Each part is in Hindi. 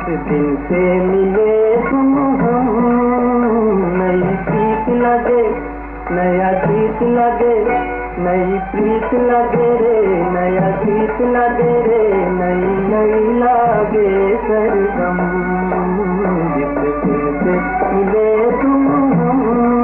दिन से मिले तुम हम, नई प्रीत लगे नया गीत लगे, नई प्रीत लगे रे नया गीत लगे रे, नई नई लागे सरगम। जिस दिन से मिले तुम हम।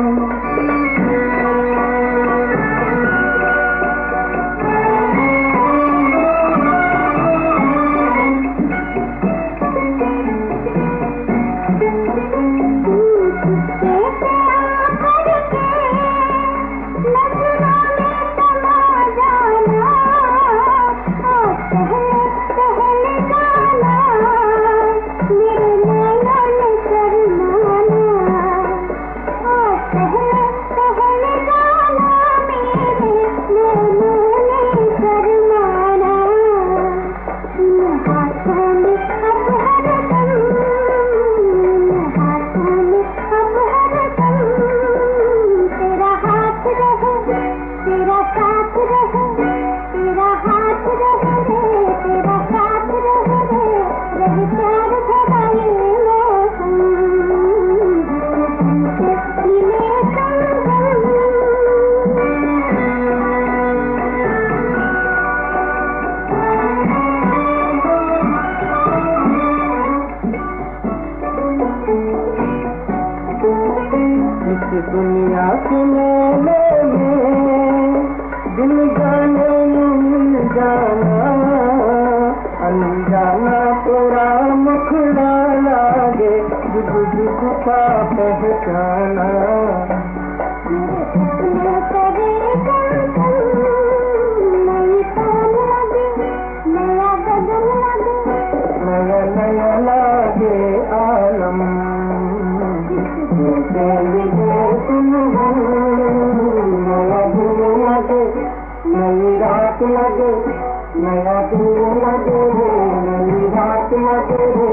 दुनिया के मेले में दिल जाने मिल जाना, अनजाना तेरा मुखड़ा लागे, जुग जुग का पहचाना। नया नया लागे आलम, नया दिन लगे नई रात लगे, नया दिन लगे नई रात लगे।